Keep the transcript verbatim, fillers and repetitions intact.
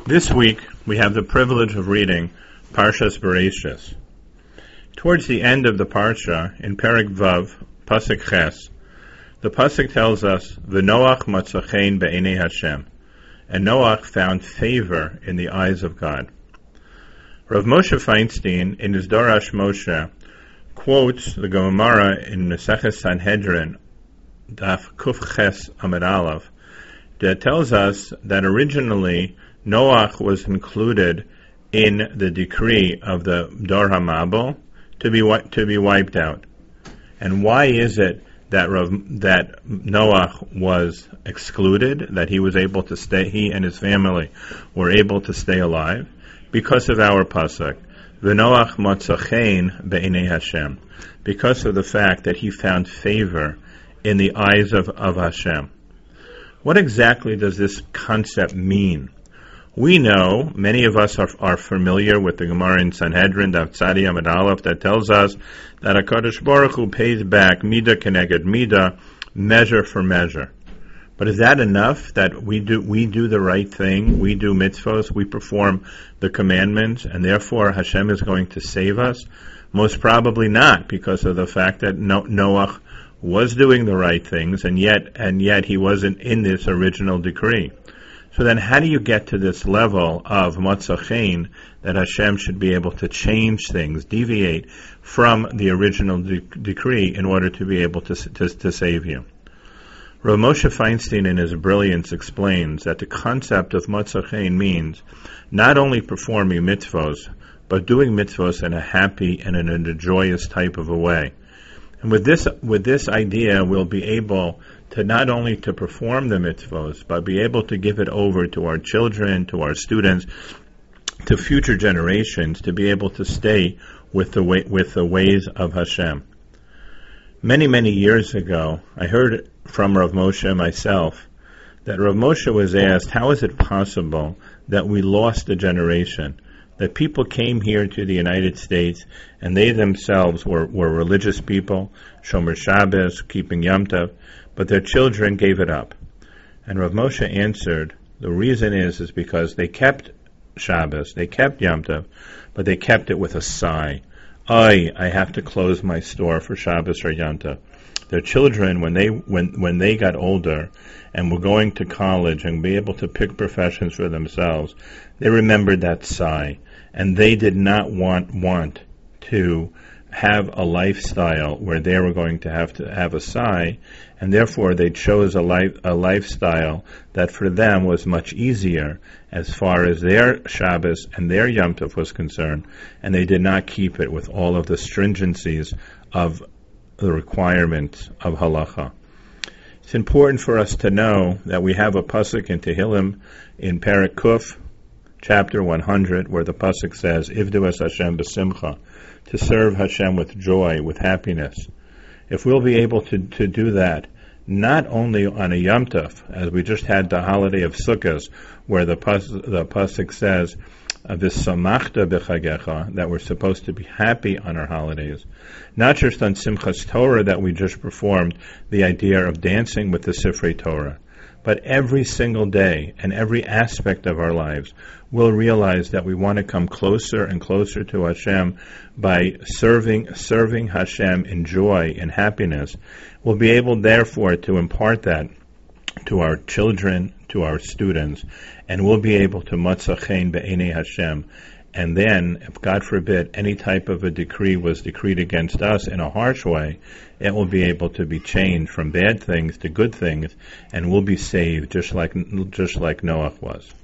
This week, we have the privilege of reading Parshas Bereishis. Towards the end of the Parsha, in Perek Vav, Pasuk Ches, the Pasuk tells us, V'Noach matza chen be'enei Hashem, and Noach found favor in the eyes of God. Rav Moshe Feinstein, in his Darash Moshe, quotes the Gemara in Maseches Sanhedrin, Daf Kuf Ches Amud Aleph, that tells us that originally Noach was included in the decree of the Dor HaMabul to be to be wiped out. And why is it that Rav, that Noach was excluded, that he was able to stay, he and his family were able to stay alive? Because of our pasuk, V'Noach matza chen be'enei Hashem, because of the fact that he found favor in the eyes of, of Hashem. What exactly does this concept mean? We know, many of us are, are familiar with the Gemara in Sanhedrin, Daf Tzadi Amud Aleph, that tells us that HaKadosh Baruch Hu pays back midah keneged midah, measure for measure. But is that enough, that we do we do the right thing, we do mitzvos, we perform the commandments, and therefore Hashem is going to save us? Most probably not, because of the fact that no- Noach was doing the right things, and yet and yet he wasn't in this original decree. So then how do you get to this level of matza chen, that Hashem should be able to change things, deviate from the original de- decree in order to be able to, to, to save you? Rav Moshe Feinstein in his brilliance explains that the concept of matza chen means not only performing mitzvos, but doing mitzvos in a happy and in a joyous type of a way. And with this with this idea, we'll be able to not only to perform the mitzvos, but be able to give it over to our children, to our students, to future generations, to be able to stay with the way, with the ways of Hashem. Many, many years ago, I heard from Rav Moshe myself that Rav Moshe was asked, how is it possible that we lost a generation? That people came here to the United States and they themselves were, were religious people, Shomer Shabbos, keeping Yom Tov, but their children gave it up. And Rav Moshe answered, the reason is is because they kept Shabbos, they kept Yom Tov, but they kept it with a sigh. I, I have to close my store for Shabbos or Yom Tov. Their children, when they when when they got older and were going to college and be able to pick professions for themselves, they remembered that sigh, and they did not want want to have a lifestyle where they were going to have to have a sigh, and therefore they chose a life a lifestyle that for them was much easier as far as their Shabbos and their Yom Tov was concerned, and they did not keep it with all of the stringencies of the requirements of halacha. It's important for us to know that we have a pasuk in Tehillim in Perek Kuf, chapter one hundred, where the pasuk says, Ivdu es Hashem b'simcha, to serve Hashem with joy, with happiness. If we'll be able to, to do that, not only on a Yom Tov, as we just had the holiday of Sukkot, where the, pas, the pasuk says, V'samachta b'chagecha, that we're supposed to be happy on our holidays. Not just on Simchas Torah that we just performed, the idea of dancing with the Sifrei Torah, but every single day and every aspect of our lives, we'll realize that we want to come closer and closer to Hashem by serving serving Hashem in joy and happiness. We'll be able, therefore, to impart that to our children, to our students, and we'll be able to matza chen be'enei Hashem. And then, if God forbid, any type of a decree was decreed against us in a harsh way, it will be able to be changed from bad things to good things, and we'll be saved just like just like Noach was.